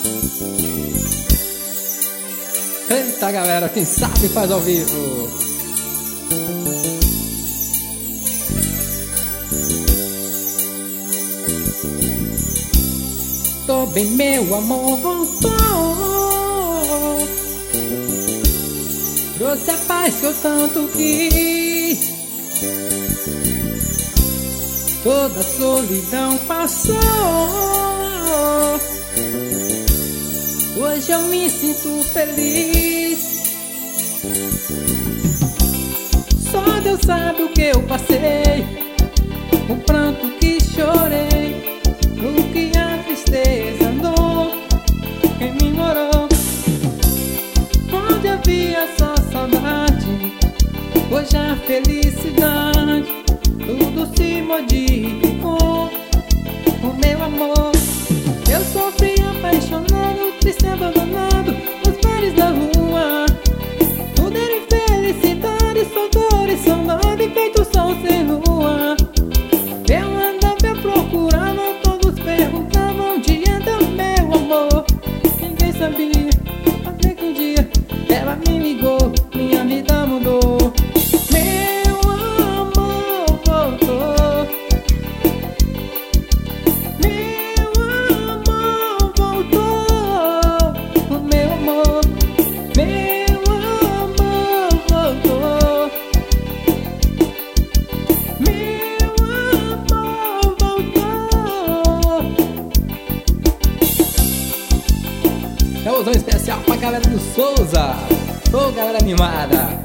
Eita galera, quem sabe faz ao vivo. Tô bem, meu amor voltou, trouxe a paz que eu tanto quis, toda a solidão passou. Hoje eu me sinto feliz. Só Deus sabe o que eu passei, o pranto que chorei, o que a tristeza andou, quem me morou. Onde havia só saudade, hoje a felicidade, tudo se modificou. O meu amor, eu sofri apaixonado, triste abandonado, nos bares da rua. Tudo era infelicidade, só dor e saudade, feito sol sem lua. Eu andava procurando, todos perguntavam onde anda o meu amor. Ninguém sabia, até que um dia ela me ligou, minha vida mudou. Meu amor voltou, meu amor voltou, o meu amor, meu amor voltou, meu amor voltou. É o zão especial pra galera do Souza. Ô galera animada.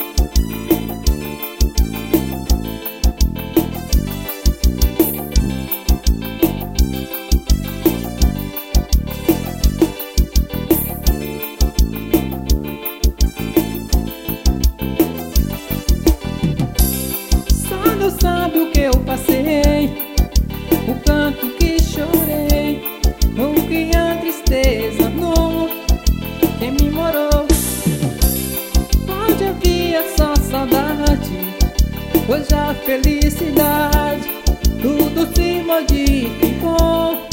Só Deus sabe o que eu passei, o canto que chorei, o que a tristeza andou, quem me morou. Onde havia só saudade, hoje a felicidade, tudo se modificou.